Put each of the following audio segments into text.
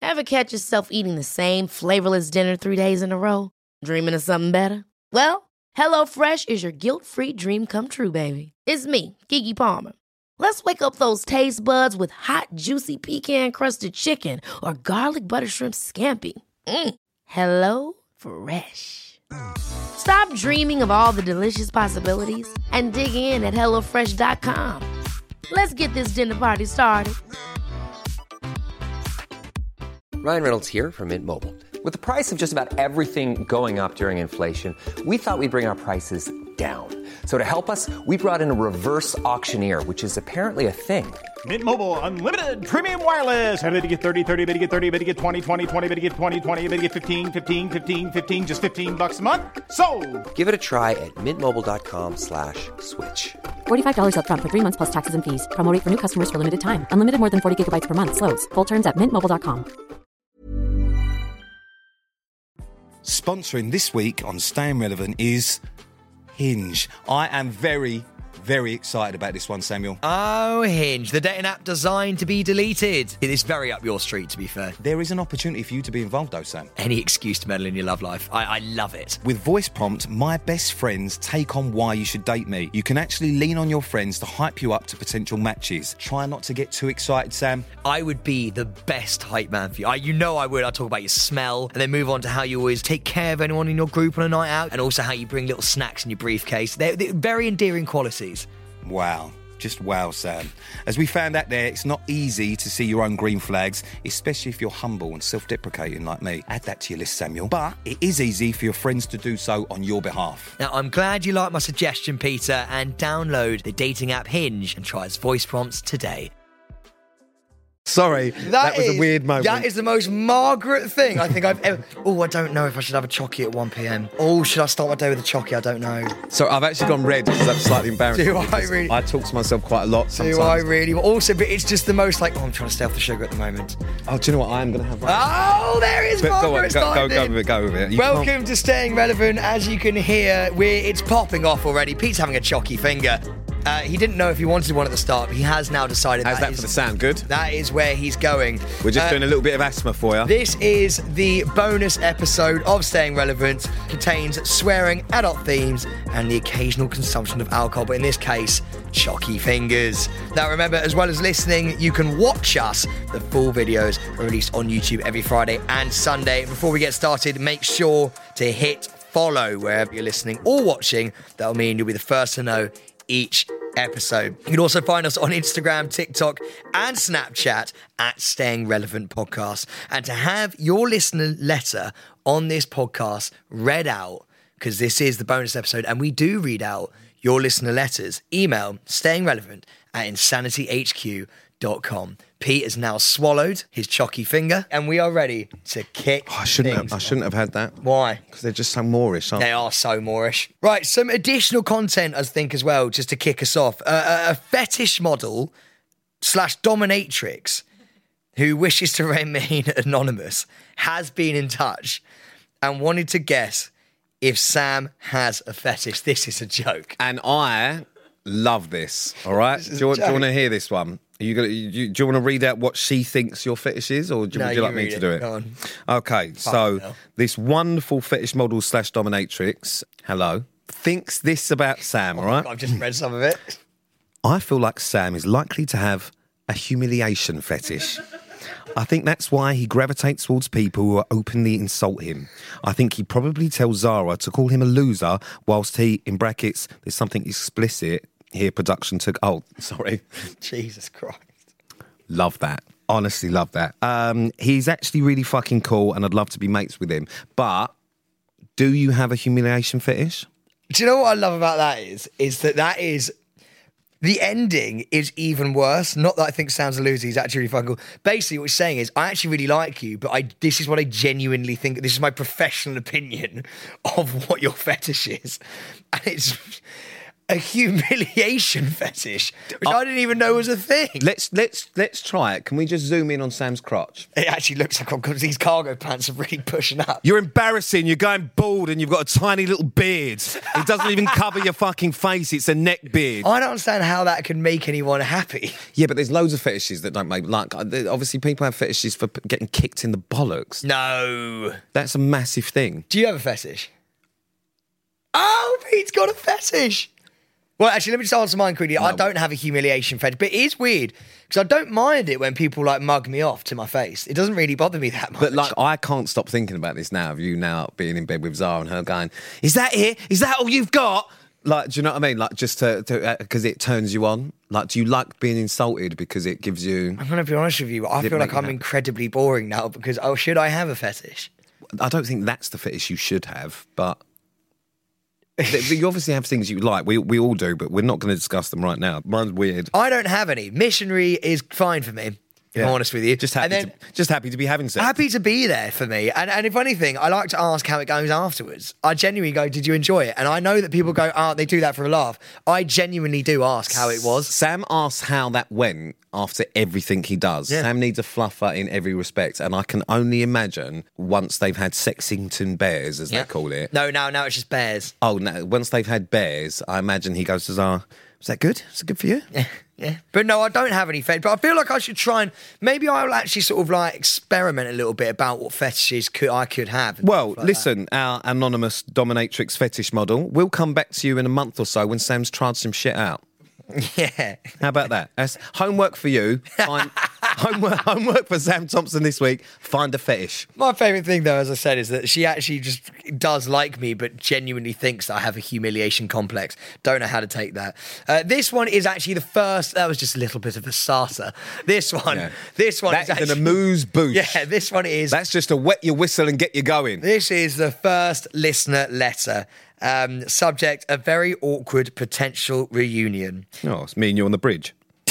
Ever catch yourself eating the same flavorless dinner 3 days in a row? Dreaming of something better? Well, HelloFresh is your guilt-free dream come true, baby. It's me, Keke Palmer. Let's wake up those taste buds with hot, juicy pecan-crusted chicken or garlic butter shrimp scampi. Hello Fresh. Stop dreaming of all the delicious possibilities and dig in at HelloFresh.com. Let's get this dinner party started. Ryan Reynolds here from Mint Mobile. With the price of just about everything going up during inflation, we thought we'd bring our prices down. So to help us, we brought in a reverse auctioneer, which is apparently a thing. Mint Mobile Unlimited Premium Wireless. How to get 30, 30, bit to get 30, bit to get 20, 20, 20, bit to get 20, 20, bit to get 15, 15, 15, 15, just $15 a month? Sold! Give it a try at mintmobile.com/switch. $45 up front for 3 months plus taxes and fees. Promo rate for new customers for limited time. Unlimited more than 40 gigabytes per month. Slows full terms at mintmobile.com. Sponsoring this week on Staying Relevant is Hinge. I am very, very excited about this one, Samuel. Oh, Hinge, the dating app designed to be deleted. It is very up your street, to be fair. There is an opportunity for you to be involved, though, Sam. Any excuse to meddle in your love life. I love it. With Voice Prompt, my best friends take on why you should date me. You can actually lean on your friends to hype you up to potential matches. Try not to get too excited, Sam. I would be the best hype man for you. I would. I'd talk about your smell and then move on to how you always take care of anyone in your group on a night out and also how you bring little snacks in your briefcase. They're very endearing qualities. Wow. Just wow, Sam. As we found out there, it's not easy to see your own green flags, especially if you're humble and self-deprecating like me. Add that to your list, Samuel. But it is easy for your friends to do so on your behalf. Now, I'm glad you like my suggestion, Peter, and download the dating app Hinge and try its voice prompts today. Sorry, that was a weird moment. That is the most Margaret thing I think I've ever... Oh, I don't know if I should have a chocky at 1 p.m. Oh, should I start my day with a chocky? I don't know. So I've actually gone red because that's slightly embarrassing. Do I really? I talk to myself quite a lot sometimes. Do I really? Also, but it's just the most like, I'm trying to stay off the sugar at the moment. Oh, do you know what? I am going to have one. Oh, there is Margaret. Go with it. Welcome to Staying Relevant. As you can hear, it's popping off already. Pete's having a chocky finger. He didn't know if he wanted one at the start, but he has now decided. How's that for the sound? Good? That is where he's going. We're just doing a little bit of asthma for you. This is the bonus episode of Staying Relevant. Contains swearing, adult themes, and the occasional consumption of alcohol, but in this case, chocky fingers. Now remember, as well as listening, you can watch us. The full videos are released on YouTube every Friday and Sunday. Before we get started, make sure to hit follow wherever you're listening or watching. That'll mean you'll be the first to know each episode. You can also find us on Instagram, TikTok, and Snapchat at Staying Relevant Podcast. And to have your listener letter on this podcast read out, because this is the bonus episode, and we do read out your listener letters, email stayingrelevant@insanityhq.com. Pete has now swallowed his chocky finger, and we are ready to kick I shouldn't have had that. Why? Because they're just so Moorish, aren't they? They are so Moorish. Right, some additional content, I think, as well, just to kick us off. A fetish model / dominatrix who wishes to remain anonymous has been in touch and wanted to guess if Sam has a fetish. This is a joke. And I love this, all right? Do you want to hear this one? Do you want to read out what she thinks your fetish is, or would you like me to do it? Go on. Okay, so this wonderful fetish model / dominatrix, hello, thinks this about Sam, all right? I've just read some of it. I feel like Sam is likely to have a humiliation fetish. I think that's why he gravitates towards people who openly insult him. I think he probably tells Zara to call him a loser whilst he, in brackets, there's something explicit here, production took... Oh, sorry. Jesus Christ. Love that. Honestly love that. He's actually really fucking cool and I'd love to be mates with him. But do you have a humiliation fetish? Do you know what I love about that is that is... The ending is even worse. Not that I think Sam's a loser. He's actually really fucking cool. Basically, what he's saying is, I actually really like you, but this is what I genuinely think. This is my professional opinion of what your fetish is. And A humiliation fetish, which I didn't even know was a thing. Let's try it. Can we just zoom in on Sam's crotch? It actually looks like because these cargo pants are really pushing up. You're embarrassing. You're going bald and you've got a tiny little beard. It doesn't even cover your fucking face. It's a neck beard. I don't understand how that can make anyone happy. Yeah, but there's loads of fetishes that don't make... Like, obviously, people have fetishes for getting kicked in the bollocks. No. That's a massive thing. Do you have a fetish? Oh, Pete's got a fetish. Well, actually, let me just answer mine quickly. No. I don't have a humiliation fetish, but it is weird because I don't mind it when people like mug me off to my face. It doesn't really bother me that much. But like, I can't stop thinking about this now. Of you now being in bed with Zara and her going, "Is that it? Is that all you've got?" Like, do you know what I mean? Like, just to because it turns you on. Like, do you like being insulted because it gives you? I'm going to be honest with you. I feel like I'm incredibly boring now because should I have a fetish? I don't think that's the fetish you should have, but. You obviously have things you like. We all do, but we're not going to discuss them right now. Mine's weird. I don't have any. Missionary is fine for me, if I'm honest with you. Just happy to be having sex. Happy to be there for me. And if anything, I like to ask how it goes afterwards. I genuinely go, did you enjoy it? And I know that people go, they do that for a laugh. I genuinely do ask how it was. Sam asks how that went after everything he does. Yeah. Sam needs a fluffer in every respect. And I can only imagine once they've had Sexington bears, as they call it. No, now it's just bears. Oh, no. Once they've had bears, I imagine he goes to Zara, was that good? Was it good for you? Yeah. But no, I don't have any fetish. But I feel like I should try and maybe I'll actually sort of like experiment a little bit about what fetishes I could have. Well, listen, our anonymous dominatrix fetish model, we'll come back to you in a month or so when Sam's tried some shit out. Yeah. How about that? That's homework for you. Homework for Sam Thompson this week. Find a fetish. My favourite thing, though, as I said, is that she actually just does like me, but genuinely thinks that I have a humiliation complex. Don't know how to take that. This one is actually the first. That was just a little bit of a starter. This one is actually an amuse-bouche. Yeah, this one is. That's just to wet your whistle and get you going. This is the first listener letter. Subject, a very awkward potential reunion. Oh, it's me and you on the bridge.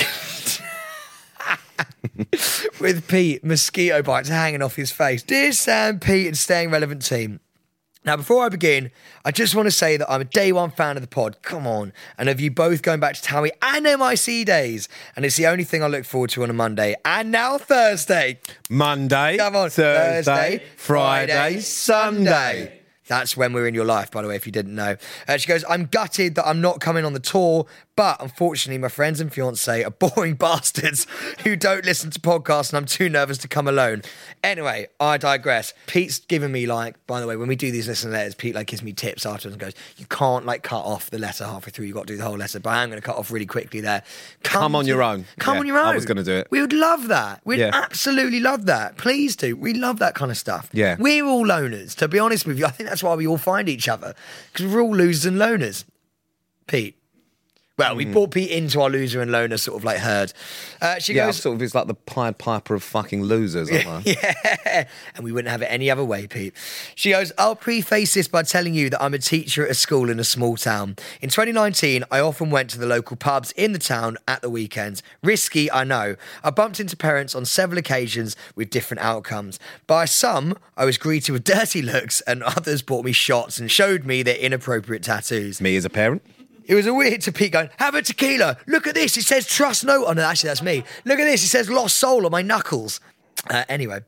With Pete, mosquito bites hanging off his face. Dear Sam, Pete and Staying Relevant team. Now, before I begin, I just want to say that I'm a day one fan of the pod. Come on. And of you both going back to Towie and MIC days. And it's the only thing I look forward to on a Monday. And now Thursday. Monday. Come on. Thursday, Friday, Sunday. That's when we're in your life, by the way, if you didn't know. She goes, I'm gutted that I'm not coming on the tour, but unfortunately my friends and fiancé are boring bastards who don't listen to podcasts and I'm too nervous to come alone. Anyway, I digress. Pete's given me by the way, when we do these listener letters, Pete gives me tips afterwards and goes, you can't cut off the letter halfway through, you've got to do the whole letter, but I am going to cut off really quickly there. Come on your own. Come on your own. I was going to do it. We would love that. We'd absolutely love that. Please do. We love that kind of stuff. Yeah. We're all loners, to be honest with you. I think that's why we all find each other, because we're all losers and loners. Pete. Well, we brought Pete into our loser and loner sort of herd. She goes, sort of is like the Pied Piper of fucking losers, aren't I? Yeah, and we wouldn't have it any other way, Pete. She goes, I'll preface this by telling you that I'm a teacher at a school in a small town. In 2019, I often went to the local pubs in the town at the weekends. Risky, I know. I bumped into parents on several occasions with different outcomes. By some, I was greeted with dirty looks, and others bought me shots and showed me their inappropriate tattoos. Me as a parent? It was a weird to Pete going, have a tequila. Look at this. It says trust no. Oh, no, actually, that's me. Look at this. It says lost soul on my knuckles. Anyway,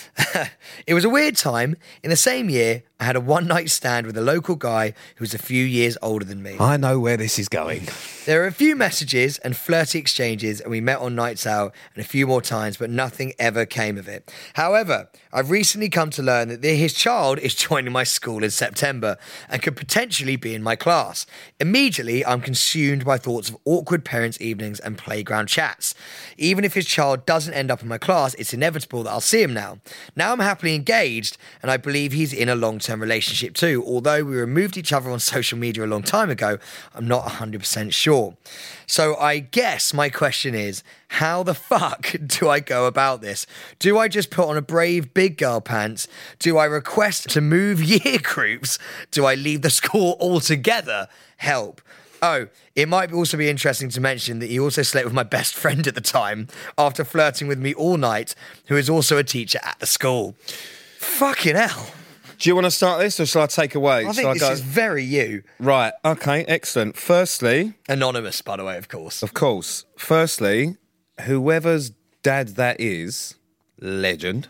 it was a weird time. In the same year, I had a one-night stand with a local guy who was a few years older than me. I know where this is going. There were a few messages and flirty exchanges, and we met on nights out and a few more times, but nothing ever came of it. However, I've recently come to learn that his child is joining my school in September and could potentially be in my class. Immediately, I'm consumed by thoughts of awkward parents' evenings and playground chats. Even if his child doesn't end up in my class, it's inevitable that I'll see him now. Now I'm happily engaged, and I believe he's in a long-term relationship too. Although we removed each other on social media a long time ago, I'm not 100% sure. So I guess my question is, how the fuck do I go about this? Do I just put on a brave big girl pants? Do I request to move year groups? Do I leave the school altogether? Help. Oh, it might also be interesting to mention that he also slept with my best friend at the time after flirting with me all night, who is also a teacher at the school. Fucking hell. Do you want to start this or shall I take away? I think this is very you. Right, okay, excellent. Firstly... Anonymous, by the way, of course. Of course. Firstly, whoever's dad that is, legend.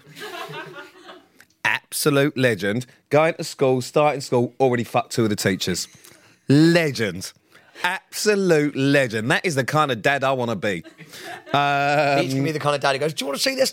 Absolute legend. Going to school, starting school, already fucked 2 of the teachers. Legend. Absolute legend. That is the kind of dad I want to be. He's going to be the kind of dad who goes, do you want to see this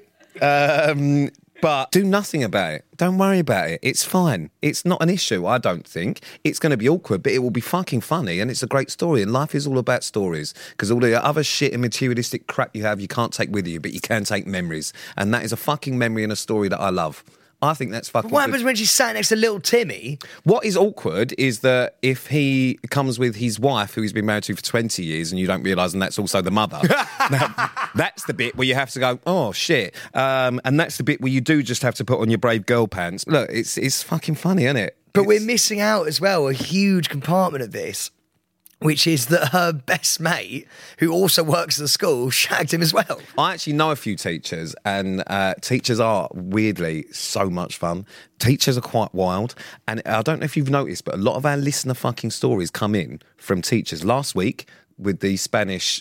tattoo? But do nothing about it. Don't worry about it. It's fine. It's not an issue, I don't think. It's going to be awkward, but it will be fucking funny, and it's a great story. And life is all about stories, because all the other shit and materialistic crap you have, you can't take with you, but you can take memories. And that is a fucking memory and a story that I love. I think that's fucking What good. happens when she's sat next to little Timmy? What is awkward is that if he comes with his wife, who he's been married to for 20 years, and you don't realise, and that's also the mother, that's the bit where you have to go, oh, shit. And that's the bit where you do just have to put on your brave girl pants. Look, it's fucking funny, isn't it? But we're missing out as well a huge compartment of this, which is that her best mate, who also works at the school, shagged him as well. I actually know a few teachers, and teachers are weirdly so much fun. Teachers are quite wild, and I don't know if you've noticed, but a lot of our listener fucking stories come in from teachers. Last week, with the Spanish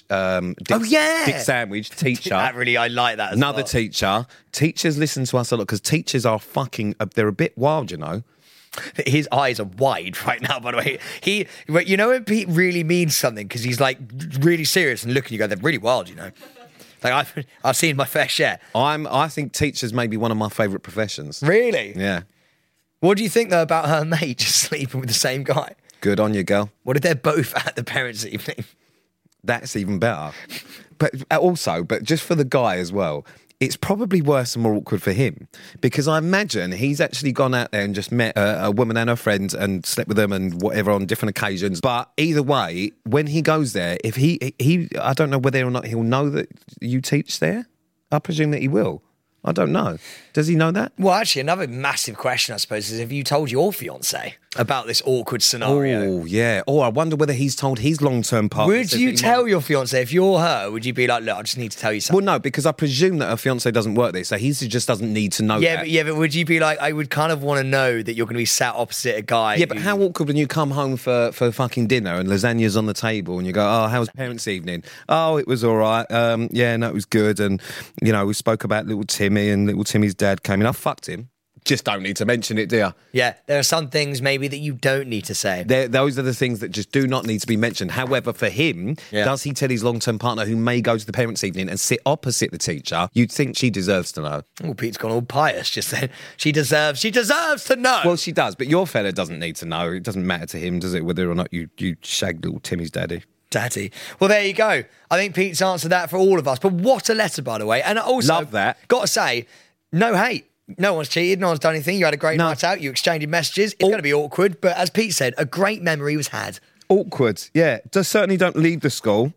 Dick Sandwich teacher. I like that as Another well. teacher. Teachers listen to us a lot, because teachers are fucking, they're a bit wild, you know. His eyes are wide right now, by the way. You know when Pete really means something, because he's like really serious and looking, you go, they're really wild, you know. Like I've seen my fair share. I think teachers may be one of my favourite professions. Really? Yeah. What do you think though about her mate just sleeping with the same guy? Good on you, girl. What if they're both at the parents' evening? That's even better. But just for the guy as well, it's probably worse and more awkward for him, because I imagine he's actually gone out there and just met a woman and her friends and slept with them and whatever on different occasions. But either way, when he goes there, if he I don't know whether or not he'll know that you teach there. I presume that he will. I don't know. Does he know that? Well, actually, another massive question, I suppose, is have you told your fiancé about this awkward scenario? Oh, yeah. Or I wonder whether he's told his long-term partner. Would you tell your fiancé, if you're her, would you be like, look, I just need to tell you something? Well, no, because I presume that her fiancé doesn't work there, so he just doesn't need to know that. But would you be like, I would kind of want to know that you're going to be sat opposite a guy. Yeah, but how awkward when you come home for fucking dinner and lasagna's on the table and you go, oh, how was parents' evening? Oh, it was all right. It was good. And, you know, we spoke about little Timmy, and little Timmy's dad came in. I fucked him. Just don't need to mention it, do you? Yeah, there are some things maybe that you don't need to say. Those are the things that just do not need to be mentioned. However, for him, does he tell his long-term partner, who may go to the parents' evening and sit opposite the teacher? You'd think she deserves to know. Oh, Pete's gone all pious just then. She deserves to know. Well, she does, but your fella doesn't need to know. It doesn't matter to him, does it, whether or not you shagged little Timmy's daddy? Daddy. Well, there you go. I think Pete's answered that for all of us. But what a letter, by the way. And also, love that. Got to say, no hate. No one's cheated, no one's done anything. You had a great night out, you exchanged messages. It's going to be awkward, but as Pete said, a great memory was had. Awkward, yeah. Certainly don't leave the school.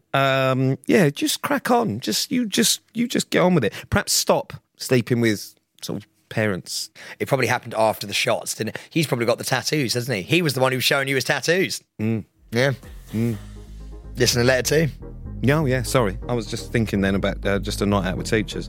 Just crack on. You just get on with it. Perhaps stop sleeping with sort of parents. It probably happened after the shots, didn't it? He's probably got the tattoos, hasn't he? He was the one who was showing you his tattoos. Yeah. Listen to letter 2. No, yeah, sorry. I was just thinking then about just a night out with teachers.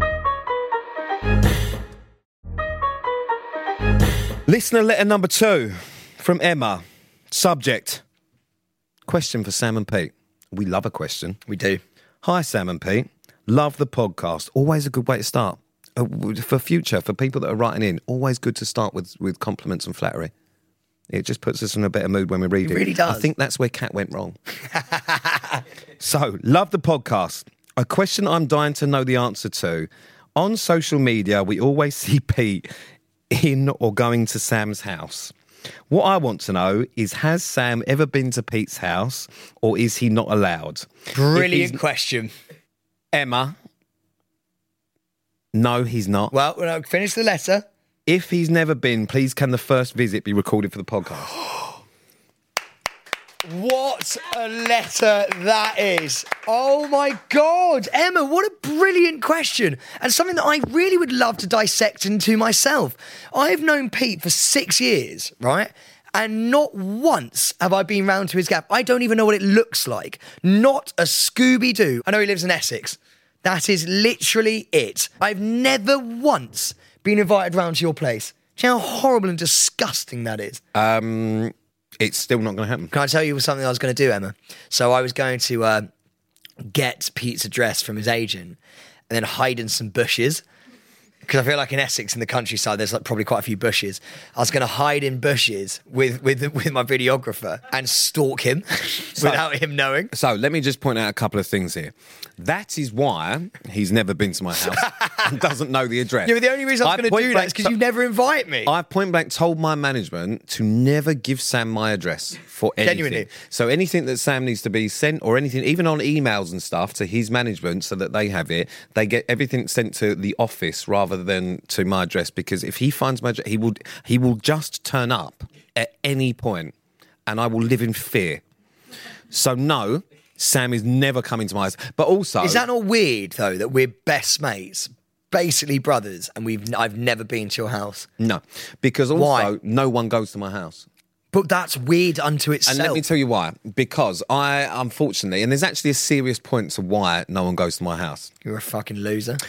Listener letter number 2 from Emma. Subject: question for Sam and Pete. We love a question. We do. Hi, Sam and Pete. Love the podcast. Always a good way to start. For people that are writing in, always good to start with compliments and flattery. It just puts us in a better mood when we read it. It really does. I think that's where Kat went wrong. So, love the podcast. A question I'm dying to know the answer to. On social media, we always see Pete in or going to Sam's house. What I want to know is, has Sam ever been to Pete's house, or is he not allowed? Brilliant question. Emma, no, he's not. Well, when I finish the letter. If he's never been, please can the first visit be recorded for the podcast? What a letter that is. Oh my God. Emma, what a brilliant question. And something that I really would love to dissect into myself. I've known Pete for 6 years, right? And not once have I been round to his gaff. I don't even know what it looks like. Not a Scooby-Doo. I know he lives in Essex. That is literally it. I've never once been invited round to your place. Do you know how horrible and disgusting that is? It's still not going to happen. Can I tell you something I was going to do, Emma? So I was going to get Pete's address from his agent and then hide in some bushes. Because I feel like in Essex, in the countryside, there's like probably quite a few bushes. I was going to hide in bushes with my videographer and stalk him without him knowing. So let me just point out a couple of things here. That is why he's never been to my house and doesn't know the address. Yeah, but the only reason I was going to do that is because you never invite me. I point blank told my management to never give Sam my address for anything. Genuinely. So anything that Sam needs to be sent or anything, even on emails and stuff, to his management so that they have it, they get everything sent to the office rather than to my address, because if he finds my address, he will just turn up at any point and I will live in fear. So no, Sam is never coming to my house. But also... Is that not weird, though, that we're best mates, basically brothers, and I've never been to your house? No, because also Why? no one goes to my house. But that's weird unto itself. And let me tell you why. Because I, unfortunately, and there's actually a serious point to why no one goes to my house. You're a fucking loser.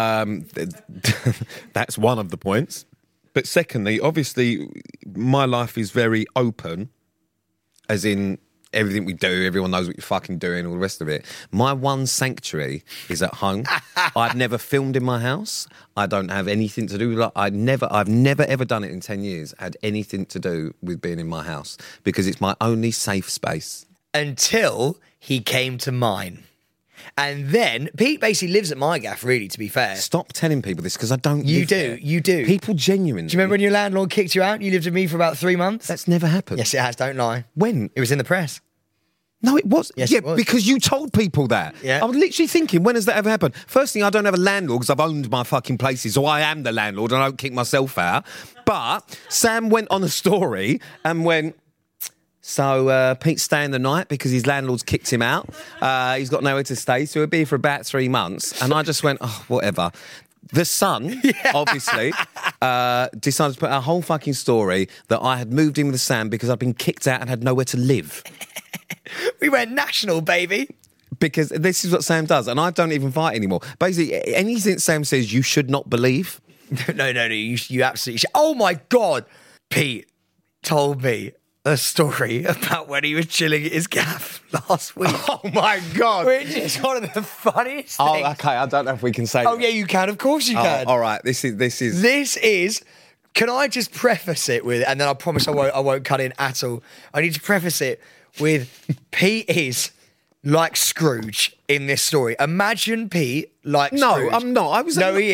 That's one of the points. But secondly, obviously, my life is very open, as in everything we do, everyone knows what you're fucking doing, all the rest of it. My one sanctuary is at home. I've never filmed in my house. I don't have anything to do with it. I've never ever done it in 10 years, had anything to do with being in my house, because it's my only safe space. Until he came to mine. And then, Pete basically lives at my gaff, really, to be fair. Stop telling people this, because I don't You live do, there. you do. People genuinely... Do you remember when your landlord kicked you out and you lived with me for about 3 months? That's never happened. Yes, it has, don't lie. When? It was in the press. No, it was. Yes, yeah, it was. because you told people that. Yeah. I was literally thinking, when has that ever happened? First thing, I don't have a landlord because I've owned my fucking places, so I am the landlord and I don't kick myself out. But Sam went on a story and went... So Pete's staying the night because his landlord's kicked him out. He's got nowhere to stay, so he'll be for about 3 months. And I just went, oh, whatever. The Sun, obviously, decided to put a whole fucking story that I had moved in with Sam because I'd been kicked out and had nowhere to live. We went national, baby. Because this is what Sam does, and I don't even fight anymore. Basically, anything Sam says, you should not believe. No, you absolutely should. Oh, my God. Pete told me a story about when he was chilling at his gaff last week. Oh, my God. Which is one of the funniest things. Oh, okay, I don't know if we can say Oh, that. yeah, you can. Of course you can. All right, this is... Can I just preface it with, and then I promise I won't cut in at all. I need to preface it with Pete is like Scrooge in this story. Imagine Pete like No, Scrooge. I'm not. He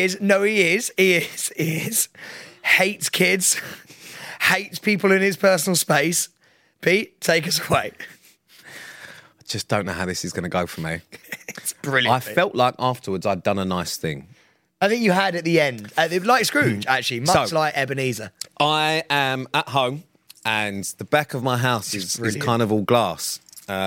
is. Hates kids. Hates people in his personal space. Pete, take us away. I just don't know how this is going to go for me. It's brilliant. I felt like afterwards I'd done a nice thing. I think you had at the end, like Scrooge, actually, much So- like Ebenezer. I am at home, and the back of my house is kind of all glass.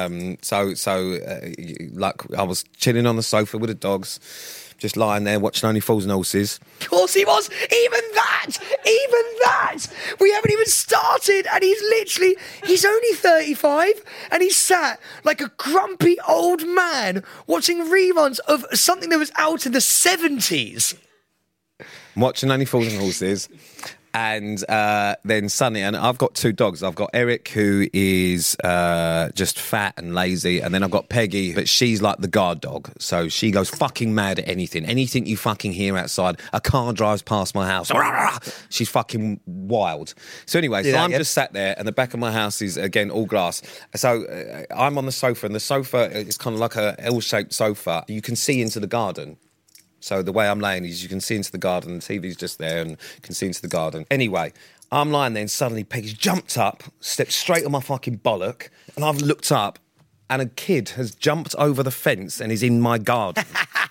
Like I was chilling on the sofa with the dogs, just lying there watching Only Fools and Horses. Of course he was. Even that. We haven't even started, and he's only 35, and he's sat like a grumpy old man watching reruns of something that was out in the 70s. Watching Only Fools and Horses. And then Sonny, and I've got 2 dogs. I've got Eric, who is just fat and lazy, and then I've got Peggy, but she's like the guard dog. So she goes fucking mad at anything. Anything you fucking hear outside. A car drives past my house. She's fucking wild. So anyway, so I'm just sat there, and the back of my house is, again, all glass. So I'm on the sofa, and the sofa is kind of like a L-shaped sofa. You can see into the garden. So the way I'm laying is you can see into the garden, the TV's just there and you can see into the garden. Anyway, I'm lying there and suddenly Peggy's jumped up, stepped straight on my fucking bollock, and I've looked up and a kid has jumped over the fence and is in my garden.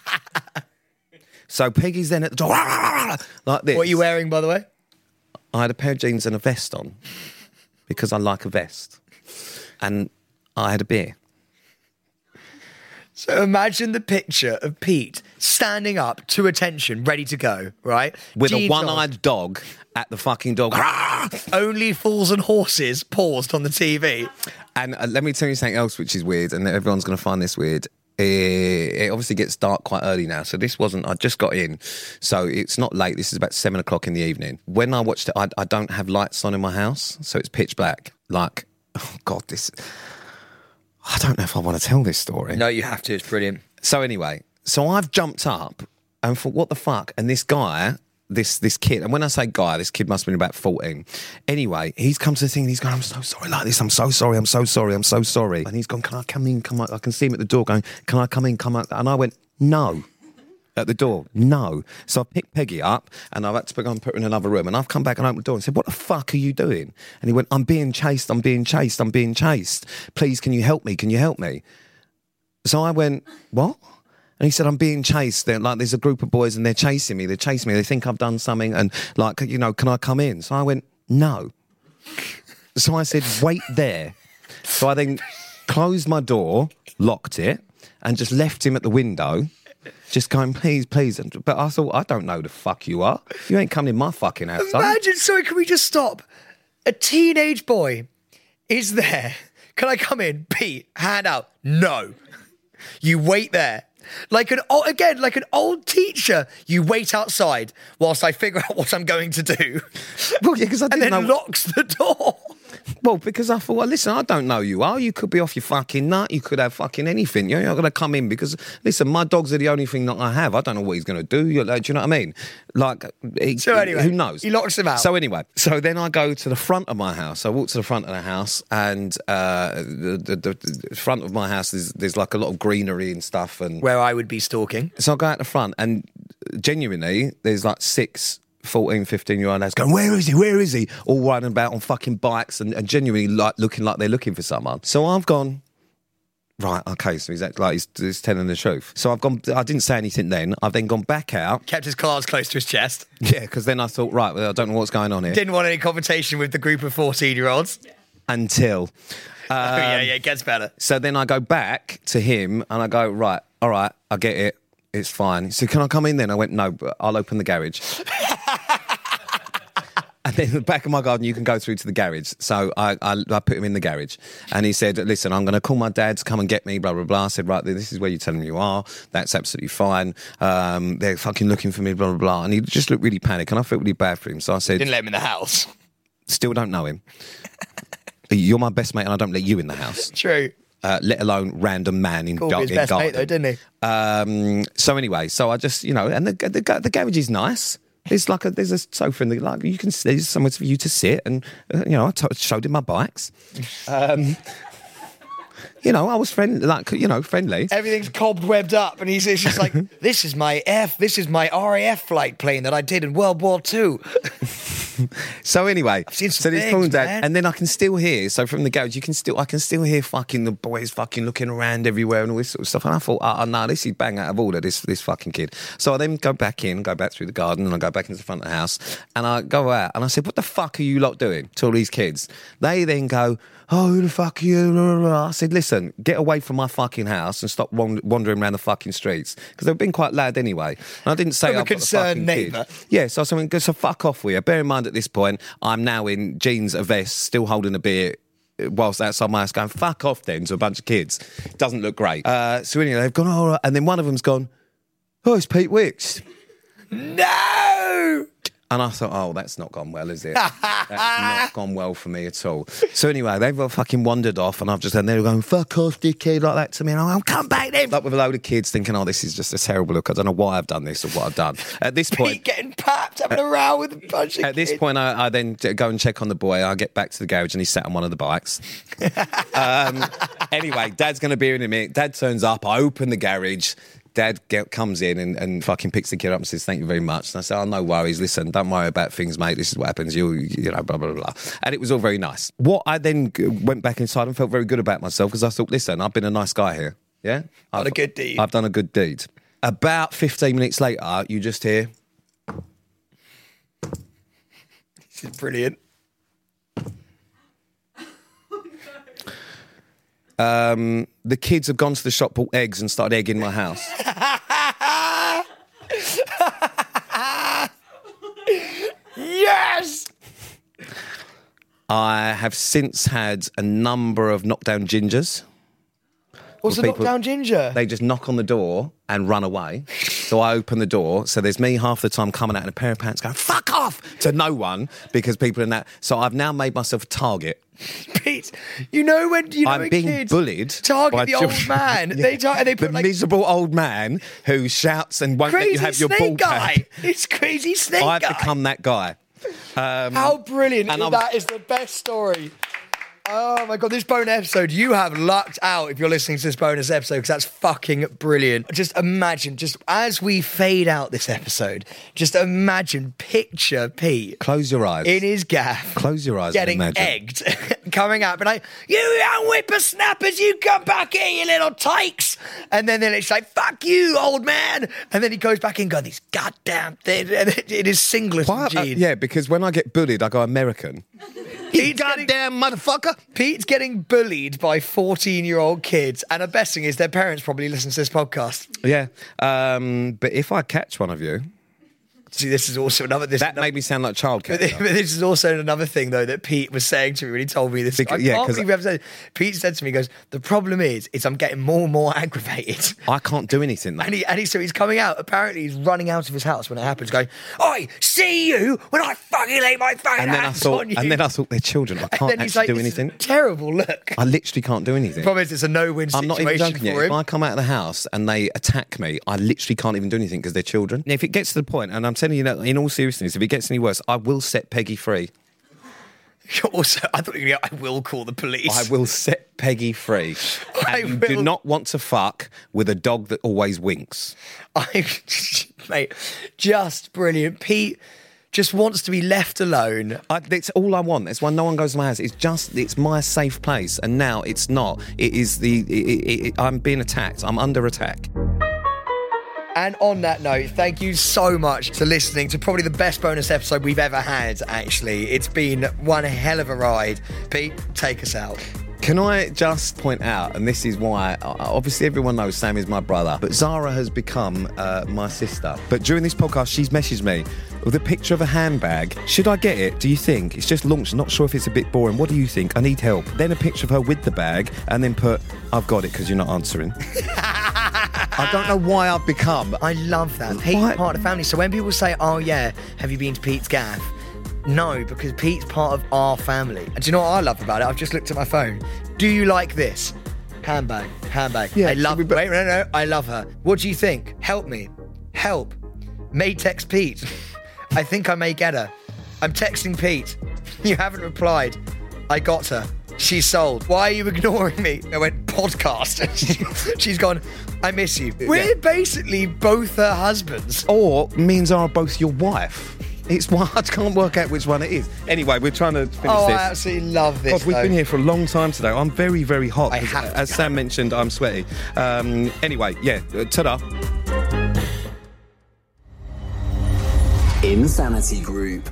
So Peggy's then at the door, like this. What are you wearing, by the way? I had a pair of jeans and a vest on because I like a vest. And I had a beer. So imagine the picture of Pete standing up to attention, ready to go, right? With Jeans a one-eyed on. dog at the fucking dog. Only Fools and Horses paused on the TV. And let me tell you something else which is weird, and everyone's going to find this weird. It obviously gets dark quite early now, so this wasn't. I just got in, so it's not late. This is about 7 o'clock in the evening. When I watched it, I don't have lights on in my house, so it's pitch black. Like, oh God, this. I don't know if I want to tell this story. No, you have to. It's brilliant. So anyway, so I've jumped up and thought, what the fuck? And this guy, this kid, and when I say guy, this kid must have been about 14. Anyway, he's come to the thing and he's going, I'm so sorry like this. I'm so sorry. I'm so sorry. I'm so sorry. And he's gone, can I come in? Come out. I can see him at the door going, can I come in? Come out. And I went, no. At the door, no. So I picked Peggy up and I've had to go and put her in another room. And I've come back and opened the door and said, what the fuck are you doing? And he went, I'm being chased. I'm being chased. I'm being chased. Please, can you help me? Can you help me? So I went, what? And he said, I'm being chased. There's a group of boys and they're chasing me. They're chasing me. They think I've done something and can I come in? So I went, no. So I said, wait there. So I then closed my door, locked it and just left him at the window. Just going, please. But I thought, I don't know who the fuck you are. You ain't coming in my fucking house. Imagine, sorry, can we just stop? A teenage boy is there. Can I come in? Pete, hand out. No. You wait there. Like an old teacher, you wait outside whilst I figure out what I'm going to do. Well, yeah, because I didn't and then locks the door. Well, because I thought, well, listen, I don't know who you are. You could be off your fucking nut. You could have fucking anything. You're not going to come in because, listen, my dogs are the only thing that I have. I don't know what he's going to do. Do you know what I mean? So anyway, who knows? He locks him out. So anyway, then I go to the front of my house. I walk to the front of the house and the front of my house, there's like a lot of greenery and stuff. And where I would be stalking. So I go out the front and genuinely, there's like 6 14, 15-year-old lads going, where is he? All running about on fucking bikes and genuinely looking like they're looking for someone. So I've gone, right, okay, so he's telling the truth. So I didn't say anything then. I've then gone back out. Kept his cards close to his chest. Yeah, because then I thought, right, well, I don't know what's going on here. Didn't want any confrontation with the group of 14-year-olds. Until. Yeah, it gets better. So then I go back to him and I go, right, all right, I get it. It's fine. He said, can I come in then? I went, no, but I'll open the garage. And then in the back of my garden, you can go through to the garage. So I put him in the garage. And he said, listen, I'm going to call my dad to come and get me, blah, blah, blah. I said, right, this is where you tell them you are. That's absolutely fine. They're fucking looking for me, blah, blah, blah. And he just looked really panicked. And I felt really bad for him. So I said... Didn't let him in the house. Still don't know him. You're my best mate and I don't let you in the house. True. Let alone random man in his best garden. mate though, didn't he? So anyway, so I just, and the garage is nice. There's a sofa in the, there's somewhere for you to sit and, I showed him my bikes. I was friendly. Everything's cobwebbed up and he's just like, this is my RAF flight plane that I did in World War II. So anyway, I've seen some things, man. and then I can still hear. So from the garage, I can still hear fucking the boys fucking looking around everywhere and all this sort of stuff. And I thought, no, this is bang out of order. This fucking kid. So I then go back through the garden, and I go back into the front of the house, and I go out, and I said, what the fuck are you lot doing to all these kids? They then go, oh, who the fuck are you? I said, listen, get away from my fucking house and stop wandering around the fucking streets. Because they've been quite loud anyway. And I didn't say I've got a fucking neighbour. kid. Yeah, so I said, so fuck off with you. Bear in mind at this point, I'm now in jeans, a vest, still holding a beer whilst outside my house going, fuck off then to a bunch of kids. It doesn't look great. So anyway, they've gone, all right. And then one of them's gone, oh, it's Pete Wicks. No! And I thought, oh, that's not gone well, is it? That's not gone well for me at all. So anyway, they've fucking wandered off and I've just, and they were going, fuck off, dickhead, like that to me. And I'm going, come back then. Like with a load of kids thinking, oh, this is just a terrible look. I don't know why I've done this or what I've done. At this point... Pete getting papped, having a row with a bunch of At this point, I then go and check on the boy. I get back to the garage and he's sat on one of the bikes. Anyway, Dad's going to be in a minute. Dad turns up. I open the garage. Dad comes in and fucking picks the kid up and says, thank you very much. And I said, oh, no worries. Listen, don't worry about things, mate. This is what happens. You know, blah, blah, blah. And it was all very nice. What I then went back inside and felt very good about myself because I thought, listen, I've been a nice guy here. Yeah? Done a good deed. I've done a good deed. About 15 minutes later, you just hear... This is brilliant. The kids have gone to the shop, bought eggs and started egging my house. Yes! I have since had a number of knockdown gingers. What's a People- knockdown ginger? They just knock on the door and run away. So I open the door. So there's me half the time coming out in a pair of pants going, fuck off, to no one, because people are in that. So I've now made myself a target. Pete, you know when I'm being kids bullied target by the old children. man. Yeah. They put the like miserable old man who shouts and won't let you crazy have your ball snake guy. guy. It's crazy snake I've guy. become that guy. How brilliant. and I'm- That is the best story. Oh my God, this bonus episode, you have lucked out if you're listening to this bonus episode, because that's fucking brilliant. Just imagine, just as we fade out this episode, just imagine, picture Pete. Close your eyes. In his gaff. Close your eyes and Getting imagine. egged. Coming up and like, you young whippersnappers, you come back here, you little tykes. And then it's like, fuck you, old man. And then he goes back in and goes, these goddamn things. And it is singlet and jeans. Yeah, because when I get bullied, I go American. You goddamn motherfucker. Pete's getting bullied by 14-year-old kids, and the best thing is their parents probably listen to this podcast. Yeah, but if I catch one of you... See, this is also another... That made me sound like childcare. But this is also another thing, though, that Pete was saying to me when he told me this. I can't believe we have said. Pete said to me, he goes, the problem is I'm getting more and more aggravated. I can't do anything, though. So he's coming out. Apparently, he's running out of his house when it happens, going, "Oi, see you when I fucking lay my fucking hands on you." And then I thought, they're children. I can't actually do anything. This is a terrible look. I literally can't do anything. The problem is it's a no-win I'm situation not even joking for yet. him. If I come out of the house and they attack me, I literally can't even do anything because they're children. And if it gets to the point, and I'm telling you that in all seriousness, if it gets any worse, I will set Peggy free. Also, I thought you were going to go, I will call the police. I will set Peggy free. I And you will. do not want to fuck with a dog that always winks. Mate, just brilliant. Pete just wants to be left alone. That's all I want. That's why no one goes to my house. It's my safe place. And now it's not. It is I'm being attacked. I'm under attack. And on that note, thank you so much for listening to probably the best bonus episode we've ever had, actually. It's been one hell of a ride. Pete, take us out. Can I just point out, and this is why, obviously everyone knows Sam is my brother, but Zara has become my sister. But during this podcast, she's messaged me with a picture of a handbag. Should I get it, do you think? It's just launched, not sure if it's a bit boring. What do you think? I need help. Then a picture of her with the bag, and then put, I've got it because you're not answering. I don't know why I've become. I love that. Pete's part of the family. So when people say, oh yeah, have you been to Pete's gaff? No, because Pete's part of our family. And do you know what I love about it? I've just looked at my phone. Do you like this? Handbag. Yeah, I love... Wait, no. I love her. What do you think? Help me. Help. May text Pete. I think I may get her. I'm texting Pete. You haven't replied. I got her. She's sold. Why are you ignoring me? I went, podcast. She's gone, I miss you. We're basically both her husbands. Or means are both your wife. It's why I can't work out which one it is. Anyway, we're trying to finish Oh, this. I absolutely love this. God, we've been here for a long time today. I'm very, very hot. I have to As go. Sam mentioned, I'm sweaty. Anyway, yeah, ta-da. Insanity Group.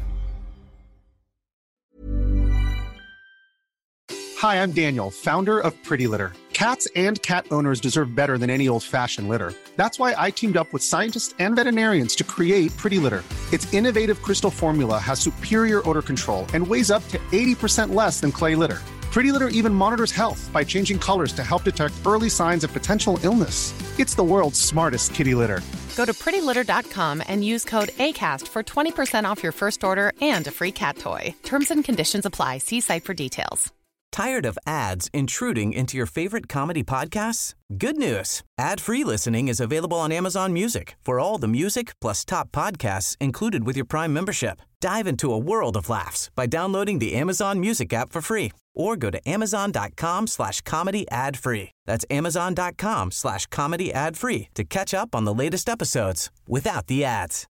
Hi, I'm Daniel, founder of Pretty Litter. Cats and cat owners deserve better than any old-fashioned litter. That's why I teamed up with scientists and veterinarians to create Pretty Litter. Its innovative crystal formula has superior odor control and weighs up to 80% less than clay litter. Pretty Litter even monitors health by changing colors to help detect early signs of potential illness. It's the world's smartest kitty litter. Go to prettylitter.com and use code ACAST for 20% off your first order and a free cat toy. Terms and conditions apply. See site for details. Tired of ads intruding into your favorite comedy podcasts? Good news. Ad-free listening is available on Amazon Music for all the music plus top podcasts included with your Prime membership. Dive into a world of laughs by downloading the Amazon Music app for free or go to amazon.com/comedy ad-free. That's amazon.com/comedy ad-free to catch up on the latest episodes without the ads.